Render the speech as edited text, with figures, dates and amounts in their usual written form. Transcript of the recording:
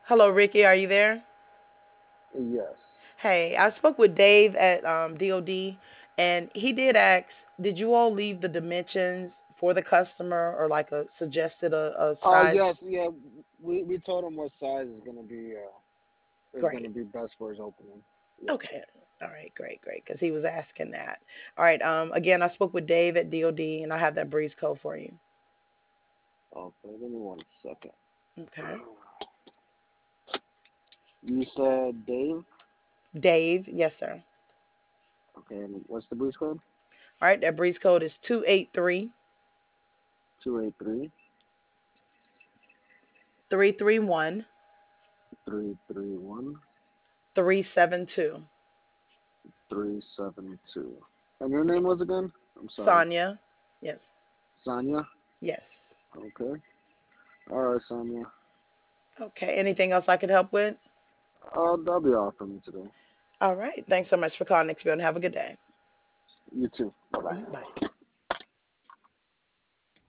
Hello, Ricky. Are you there? Yes. Hey, I spoke with Dave at DOD, and he did ask, did you all leave the dimensions for the customer or like a suggested a size? Yes, yeah. We told him what size is gonna Great. be best for his opening. Yeah. Okay. All right. Great. Great. Because he was asking that. All right. Again, I spoke with Dave at DOD, and I have that breeze code for you. Okay, give me 1 second. Okay. You said Dave. Dave. Yes, sir. Okay, and what's the boost code? All right. That breeze code is 283 283 331 331 372. 372. And your name was Yes. again? I'm sorry. Sonia. Yes. Sonia? Yes. Okay. Alright, Sonia. Okay. Anything else I could help with? That'll be all for me today. All right. Thanks so much for calling Next and have a good day. You too. Bye bye. Bye.